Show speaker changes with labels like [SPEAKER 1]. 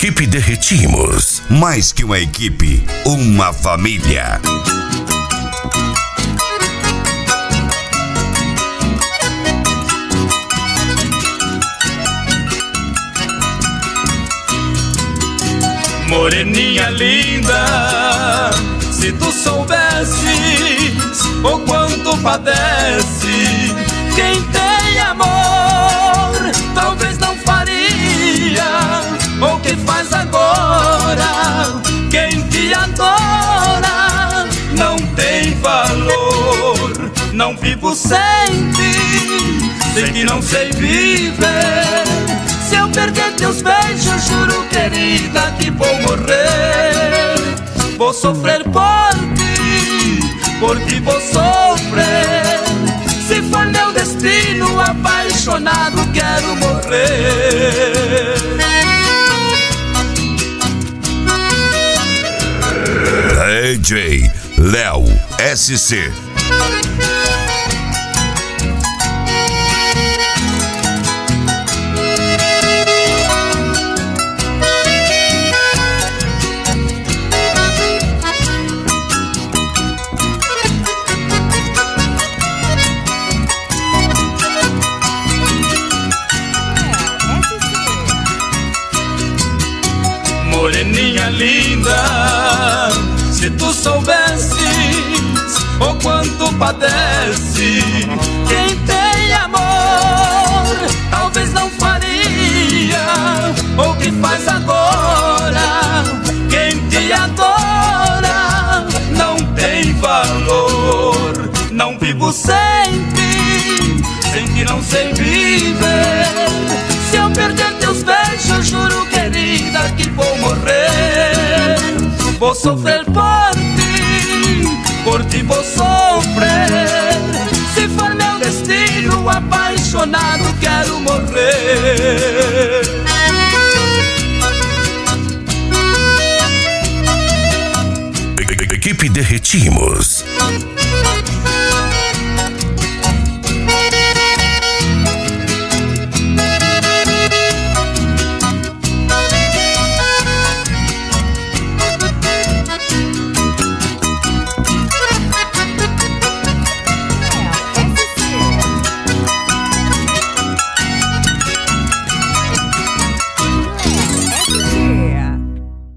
[SPEAKER 1] Equipe Derretimos. Mais que uma equipe, uma família.
[SPEAKER 2] Moreninha linda, se tu soubesses o quanto padece quem tem amor, talvez não faria o que faz agora. Quem te adora não tem valor. Não vivo sem ti não sei viver. Se eu perder teus beijos, juro, querida, que vou morrer. Vou sofrer por ti vou sofrer. Se for meu destino, apaixonado quero morrer.
[SPEAKER 1] DJ Léo SC.
[SPEAKER 2] Moreninha linda, se tu soubesses o quanto padece quem tem amor, talvez não faria o que faz agora. Quem te adora não tem valor. Não vivo sem ti não sei viver. Se eu perder teus beijos, juro, querida, que vou morrer. Vou sofrer por ti vou sofrer. Se for meu destino, apaixonado quero morrer.
[SPEAKER 1] Equipe Derretimos.